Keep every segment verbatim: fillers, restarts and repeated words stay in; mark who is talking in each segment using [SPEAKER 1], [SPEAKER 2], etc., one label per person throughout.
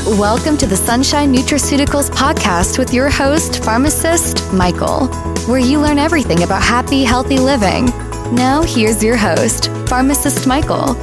[SPEAKER 1] Welcome to the Sunshine Nutraceuticals podcast with your host, pharmacist Michael, where you learn everything about happy, healthy living. Now, here's your host, pharmacist Michael.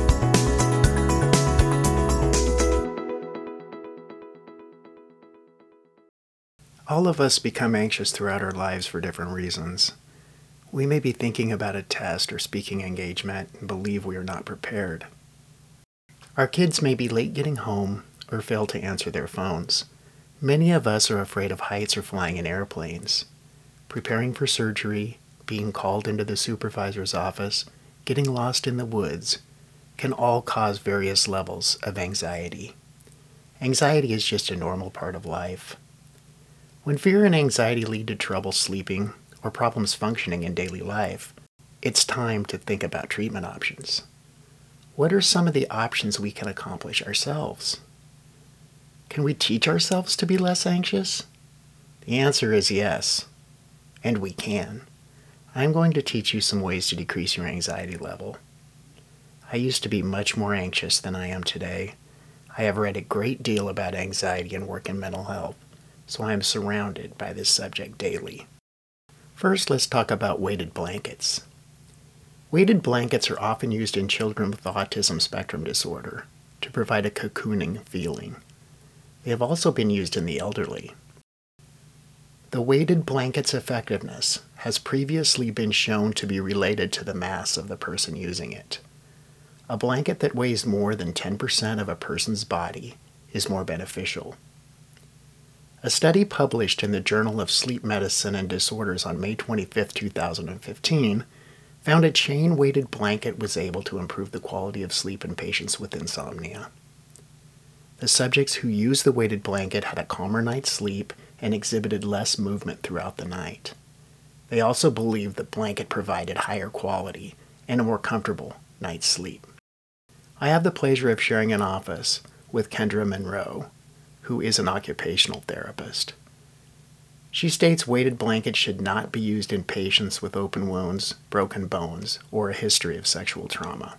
[SPEAKER 2] All of us become anxious throughout our lives for different reasons. We may be thinking about a test or speaking engagement and believe we are not prepared. Our kids may be late getting home or fail to answer their phones. Many of us are afraid of heights or flying in airplanes. Preparing for surgery, being called into the supervisor's office, getting lost in the woods can all cause various levels of anxiety. Anxiety is just a normal part of life. When fear and anxiety lead to trouble sleeping or problems functioning in daily life, it's time to think about treatment options. What are some of the options we can accomplish ourselves? Can we teach ourselves to be less anxious? The answer is yes, and we can. I'm going to teach you some ways to decrease your anxiety level. I used to be much more anxious than I am today. I have read a great deal about anxiety and work in mental health, so I am surrounded by this subject daily. First, let's talk about weighted blankets. Weighted blankets are often used in children with autism spectrum disorder to provide a cocooning feeling. They have also been used in the elderly. The weighted blanket's effectiveness has previously been shown to be related to the mass of the person using it. A blanket that weighs more than ten percent of a person's body is more beneficial. A study published in the Journal of Sleep Medicine and Disorders on May twenty-fifth, two thousand fifteen, found a chain-weighted blanket was able to improve the quality of sleep in patients with insomnia. The subjects who used the weighted blanket had a calmer night's sleep and exhibited less movement throughout the night. They also believed the blanket provided higher quality and a more comfortable night's sleep. I have the pleasure of sharing an office with Kendra Monroe, who is an occupational therapist. She states weighted blankets should not be used in patients with open wounds, broken bones, or a history of sexual trauma.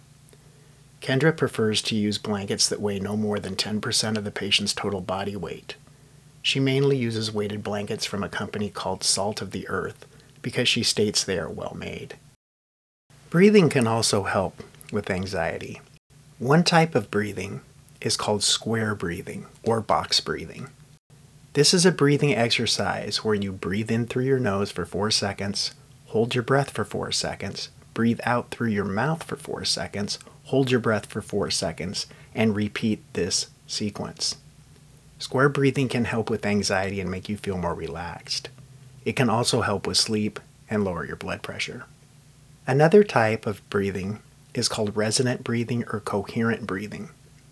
[SPEAKER 2] Kendra prefers to use blankets that weigh no more than ten percent of the patient's total body weight. She mainly uses weighted blankets from a company called Salt of the Earth because she states they are well made. Breathing can also help with anxiety. One type of breathing is called square breathing or box breathing. This is a breathing exercise where you breathe in through your nose for four seconds, hold your breath for four seconds, breathe out through your mouth for four seconds, hold your breath for four seconds, and repeat this sequence. Square breathing can help with anxiety and make you feel more relaxed. It can also help with sleep and lower your blood pressure. Another type of breathing is called resonant breathing or coherent breathing.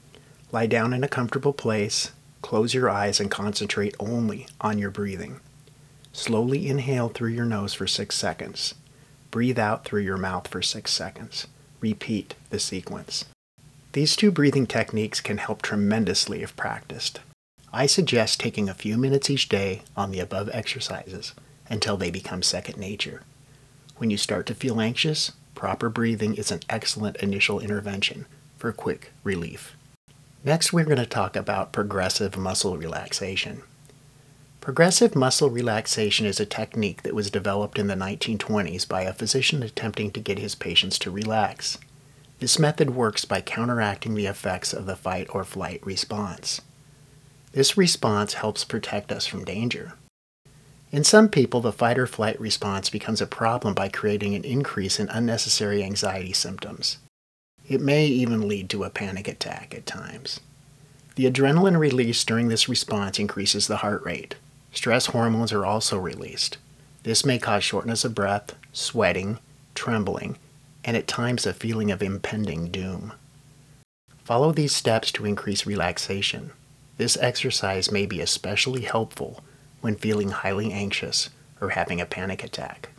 [SPEAKER 2] Lie down in a comfortable place, close your eyes, and concentrate only on your breathing. Slowly inhale through your nose for six seconds. Breathe out through your mouth for six seconds. Repeat the sequence. These two breathing techniques can help tremendously if practiced. I suggest taking a few minutes each day on the above exercises until they become second nature. When you start to feel anxious, proper breathing is an excellent initial intervention for quick relief. Next, we're going to talk about progressive muscle relaxation. Progressive muscle relaxation is a technique that was developed in the nineteen twenties by a physician attempting to get his patients to relax. This method works by counteracting the effects of the fight or flight response. This response helps protect us from danger. In some people, the fight or flight response becomes a problem by creating an increase in unnecessary anxiety symptoms. It may even lead to a panic attack at times. The adrenaline released during this response increases the heart rate. Stress hormones are also released. This may cause shortness of breath, sweating, trembling, and at times a feeling of impending doom. Follow these steps to increase relaxation. This exercise may be especially helpful when feeling highly anxious or having a panic attack.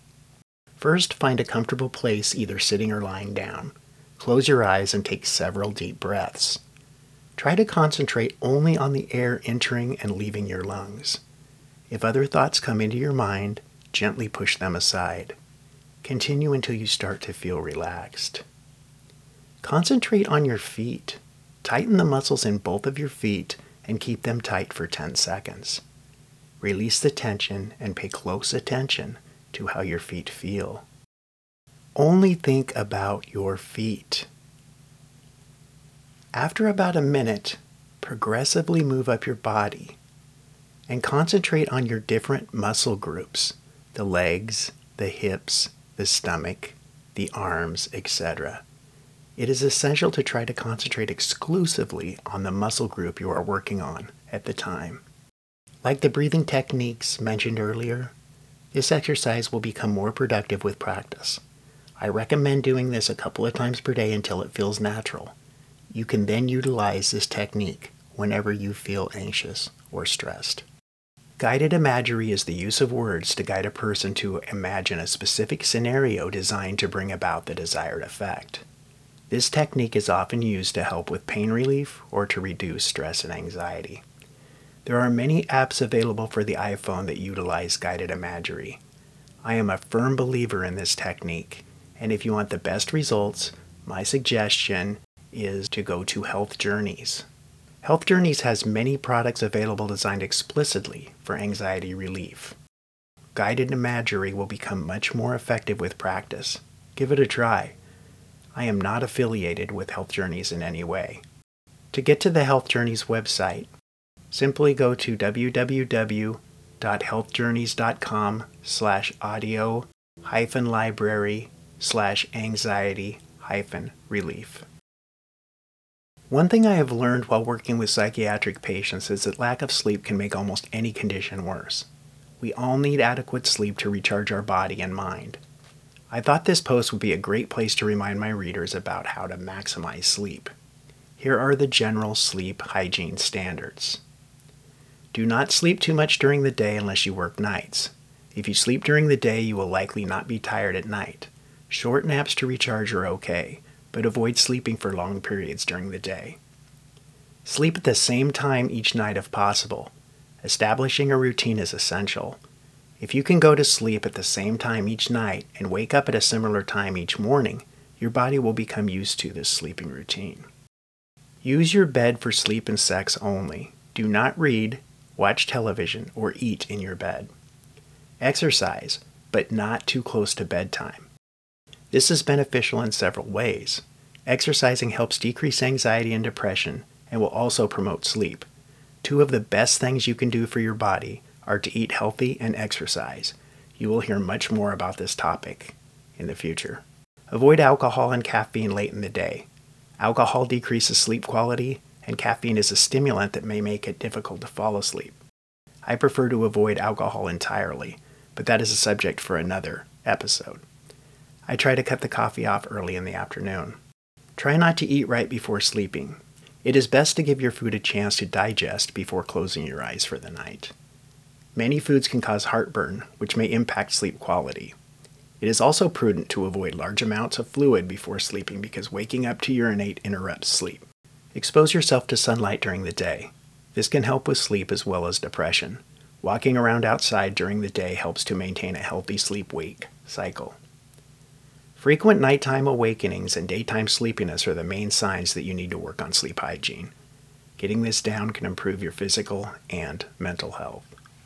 [SPEAKER 2] First, find a comfortable place, either sitting or lying down. Close your eyes and take several deep breaths. Try to concentrate only on the air entering and leaving your lungs. If other thoughts come into your mind, gently push them aside. Continue until you start to feel relaxed. Concentrate on your feet. Tighten the muscles in both of your feet and keep them tight for ten seconds. Release the tension and pay close attention to how your feet feel. Only think about your feet. After about a minute, progressively move up your body and concentrate on your different muscle groups, the legs, the hips, the stomach, the arms, et cetera. It is essential to try to concentrate exclusively on the muscle group you are working on at the time. Like the breathing techniques mentioned earlier, this exercise will become more productive with practice. I recommend doing this a couple of times per day until it feels natural. You can then utilize this technique whenever you feel anxious or stressed. Guided imagery is the use of words to guide a person to imagine a specific scenario designed to bring about the desired effect. This technique is often used to help with pain relief or to reduce stress and anxiety. There are many apps available for the iPhone that utilize guided imagery. I am a firm believer in this technique, and if you want the best results, my suggestion is to go to Health Journeys. Health Journeys has many products available designed explicitly for anxiety relief. Guided imagery will become much more effective with practice. Give it a try. I am not affiliated with Health Journeys in any way. To get to the Health Journeys website, simply go to www.healthjourneys.com slash audio hyphen library slash anxiety hyphen relief. One thing I have learned while working with psychiatric patients is that lack of sleep can make almost any condition worse. We all need adequate sleep to recharge our body and mind. I thought this post would be a great place to remind my readers about how to maximize sleep. Here are the general sleep hygiene standards. Do not sleep too much during the day unless you work nights. If you sleep during the day, you will likely not be tired at night. Short naps to recharge are okay, but avoid sleeping for long periods during the day. Sleep at the same time each night if possible. Establishing a routine is essential. If you can go to sleep at the same time each night and wake up at a similar time each morning, your body will become used to this sleeping routine. Use your bed for sleep and sex only. Do not read, watch television, or eat in your bed. Exercise, but not too close to bedtime. This is beneficial in several ways. Exercising helps decrease anxiety and depression and will also promote sleep. Two of the best things you can do for your body are to eat healthy and exercise. You will hear much more about this topic in the future. Avoid alcohol and caffeine late in the day. Alcohol decreases sleep quality, and caffeine is a stimulant that may make it difficult to fall asleep. I prefer to avoid alcohol entirely, but that is a subject for another episode. I try to cut the coffee off early in the afternoon. Try not to eat right before sleeping. It is best to give your food a chance to digest before closing your eyes for the night. Many foods can cause heartburn, which may impact sleep quality. It is also prudent to avoid large amounts of fluid before sleeping because waking up to urinate interrupts sleep. Expose yourself to sunlight during the day. This can help with sleep as well as depression. Walking around outside during the day helps to maintain a healthy sleep-wake cycle. Frequent nighttime awakenings and daytime sleepiness are the main signs that you need to work on sleep hygiene. Getting this down can improve your physical and mental health.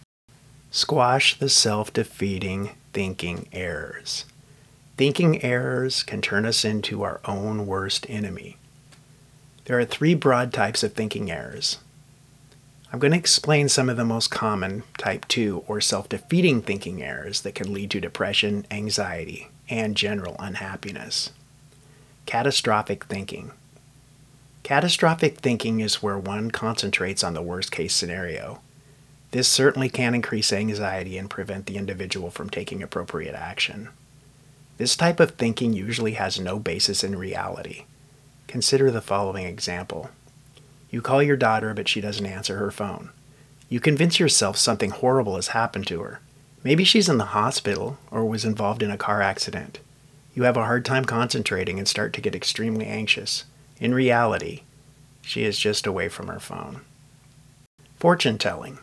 [SPEAKER 2] Squash the self-defeating thinking errors. Thinking errors can turn us into our own worst enemy. There are three broad types of thinking errors. I'm going to explain some of the most common type two or self-defeating thinking errors that can lead to depression, anxiety, and general unhappiness. Catastrophic thinking. Catastrophic thinking is where one concentrates on the worst-case scenario. This certainly can increase anxiety and prevent the individual from taking appropriate action. This type of thinking usually has no basis in reality. Consider the following example. You call your daughter, but she doesn't answer her phone. You convince yourself something horrible has happened to her. Maybe she's in the hospital or was involved in a car accident. You have a hard time concentrating and start to get extremely anxious. In reality, she is just away from her phone. Fortune telling.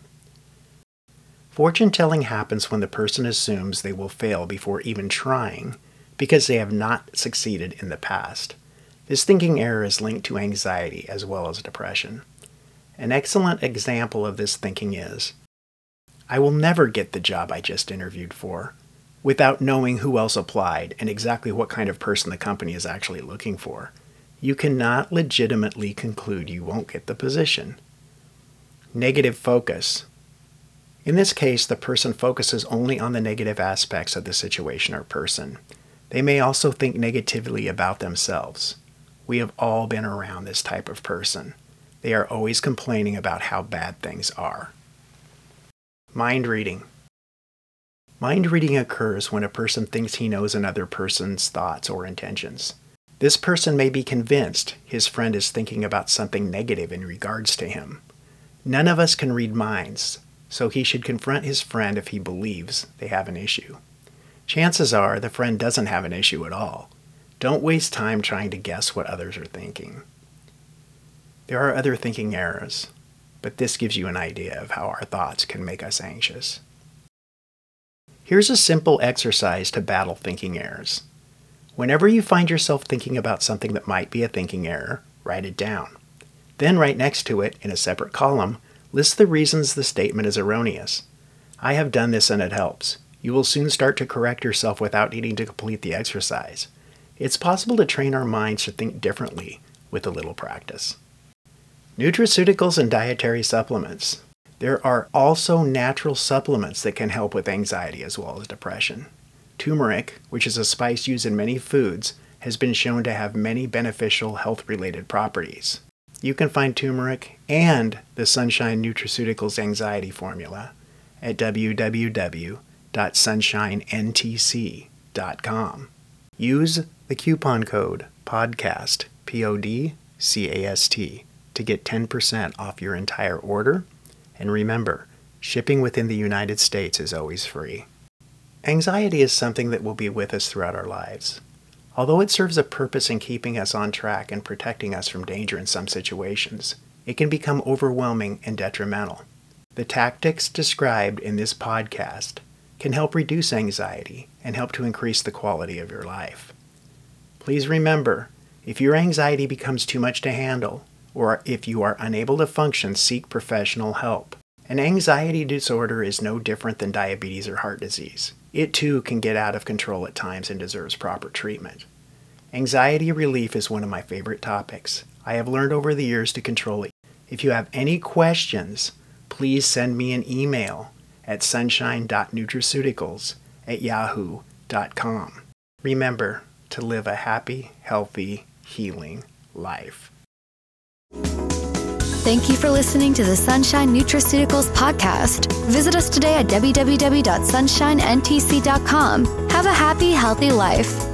[SPEAKER 2] Fortune telling happens when the person assumes they will fail before even trying because they have not succeeded in the past. This thinking error is linked to anxiety as well as depression. An excellent example of this thinking is, I will never get the job I just interviewed for without knowing who else applied and exactly what kind of person the company is actually looking for. You cannot legitimately conclude you won't get the position. Negative focus. In this case, the person focuses only on the negative aspects of the situation or person. They may also think negatively about themselves. We have all been around this type of person. They are always complaining about how bad things are. Mind reading. Mind reading occurs when a person thinks he knows another person's thoughts or intentions. This person may be convinced his friend is thinking about something negative in regards to him. None of us can read minds, so he should confront his friend if he believes they have an issue. Chances are the friend doesn't have an issue at all. Don't waste time trying to guess what others are thinking. There are other thinking errors, but this gives you an idea of how our thoughts can make us anxious. Here's a simple exercise to battle thinking errors. Whenever you find yourself thinking about something that might be a thinking error, write it down. Then right next to it, in a separate column, list the reasons the statement is erroneous. I have done this and it helps. You will soon start to correct yourself without needing to complete the exercise. It's possible to train our minds to think differently with a little practice. Nutraceuticals and dietary supplements. There are also natural supplements that can help with anxiety as well as depression. Turmeric, which is a spice used in many foods, has been shown to have many beneficial health-related properties. You can find turmeric and the Sunshine Nutraceuticals Anxiety Formula at w w w dot sunshine n t c dot com. Use the coupon code PODCAST, P O D C A S T, to get ten percent off your entire order. And remember, shipping within the United States is always free. Anxiety is something that will be with us throughout our lives. Although it serves a purpose in keeping us on track and protecting us from danger in some situations, it can become overwhelming and detrimental. The tactics described in this podcast can help reduce anxiety and help to increase the quality of your life. Please remember, if your anxiety becomes too much to handle, or if you are unable to function, seek professional help. An anxiety disorder is no different than diabetes or heart disease. It too can get out of control at times and deserves proper treatment. Anxiety relief is one of my favorite topics. I have learned over the years to control it. If you have any questions, please send me an email at sunshine dot nutraceuticals at yahoo dot com. Remember to live a happy, healthy, healing life.
[SPEAKER 1] Thank you for listening to the Sunshine Nutraceuticals podcast. Visit us today at w w w dot sunshine n t c dot com. Have a happy, healthy life.